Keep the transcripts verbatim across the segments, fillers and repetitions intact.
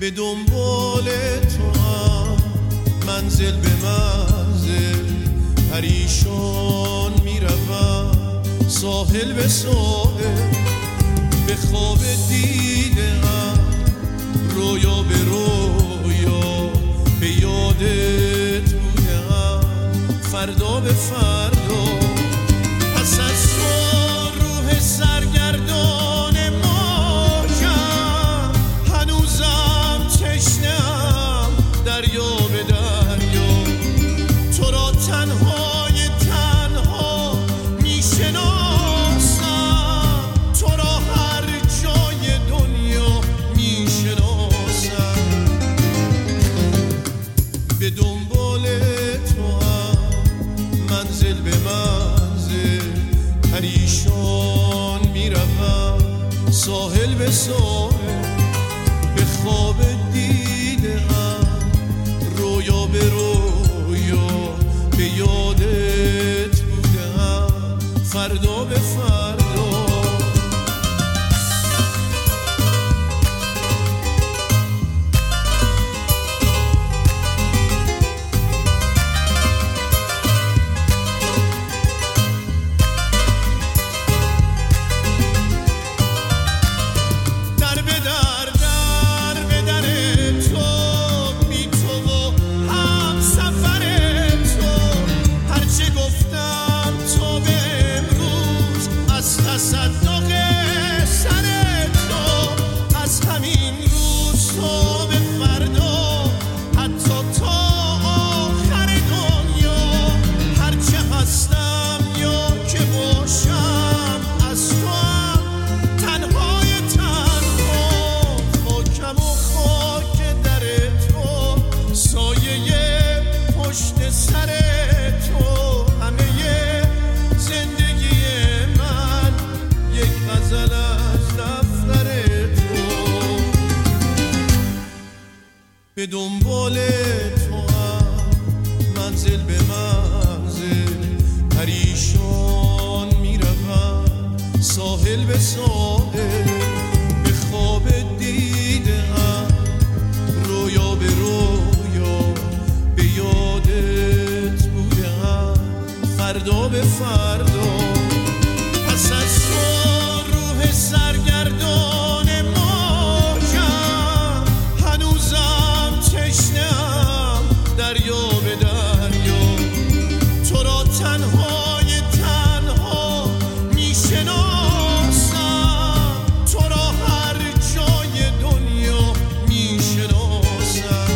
به دنبال تو هم منزل به منزل پریشان میروم، ساحل به ساحل به خواب دیدم، رویا به رویا به یادت بودم، فردا به فردا پس از تو روح سرگردان مایم، هنوزم تشنه‌ام دریا به دریا، تو را تنهای تنها میشناسم، تو را هر جای دنیا میشناسم، به دنبال تو هم منزل به منزل پریشان میروم، ساحل به ساحل به خواب دیدم، رویا به رویا به یادت بودم، فردا به فردا به دنبال تو هم منزل به منزل پریشان میروم، ساحل به ساحل به خواب دیدم، رویا به رویا به یادت بودم، فردا به فردا پس از تو روح سرگردان دریا به دریا، تو را تنهای تنها میشناسم، تو را هر جای دنیا میشناسم،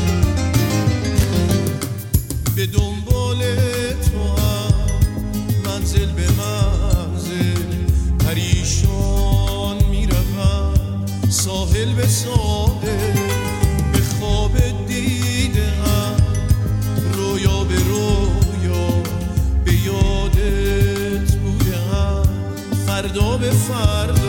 به دنبال تو هم منزل به منزل پریشان میروم، ساحل به ساحل به خواب دیدم، رویا به رویا به یادت بودم، فردا به فردا